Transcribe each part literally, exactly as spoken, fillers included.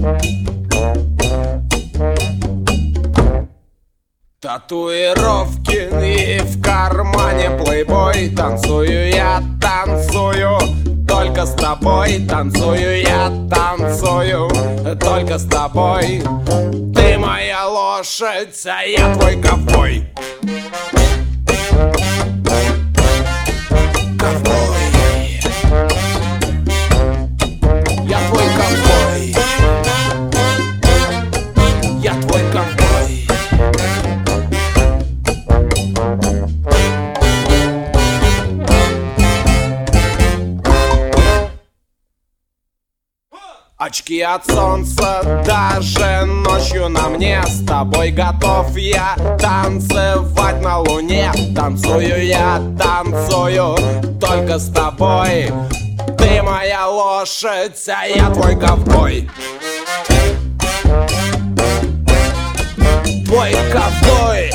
Татуировки и в кармане плейбой. Танцую я, танцую только с тобой. Танцую я, танцую только с тобой. Ты моя лошадь, а я твой ковбой. Ковбой. Я твой ковбой. Я твой ковбой. Очки от солнца даже ночью на мне. С тобой готов я танцевать на луне. Танцую я, танцую только с тобой. Ты моя лошадь, а я твой ковбой. Твой ковбой.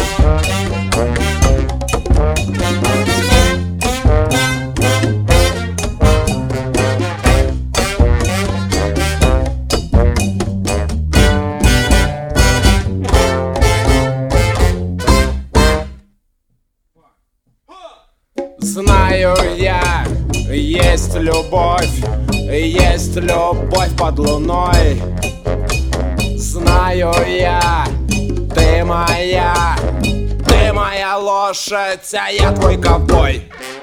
Знаю я, есть любовь, есть любовь под луной. Знаю я, ты моя, ты моя лошадь, а я твой ковбой.